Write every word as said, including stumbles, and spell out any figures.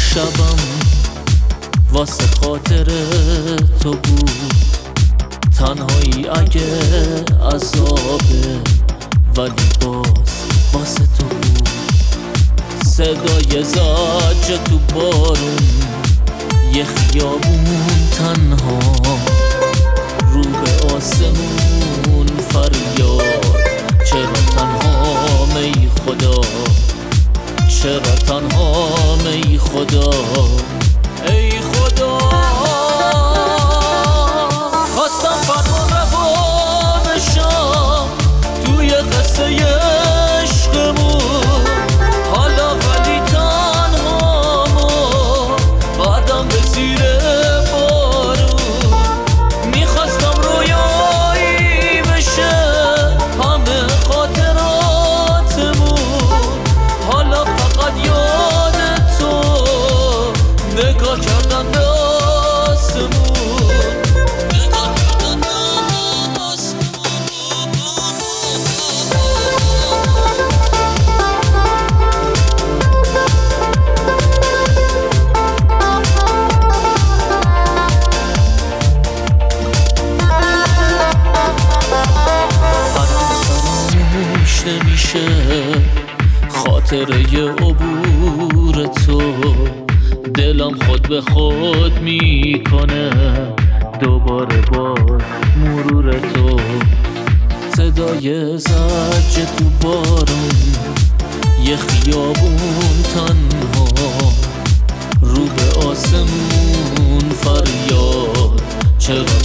شبم واسه خاطر تو بود، تنهایی اگه عذابه ولی باز واسه تو بود. صدای زجر تو بارون، یه خیابون تنها، رو به آسمون فریاد. چرا تنها ای خدا، چرا تنها ای خدا، ای خدا. خواستم فرمان روا بشم توی قصه عشقمون، حالا ولی تنهام و بعدم به زیر بارون. میخواستم رویایی بشه همه خاطراتمون، حالا فقط یاد تو نگاه کردن به آسمون، نگاه کردن به فراموش نمیشه خاطره عبور تو. دلم خود به خود میکنه دوباره با مرور تو. صدای زجر تو بارون، یه خیابون تنها، رو به آسمون فریاد. چرا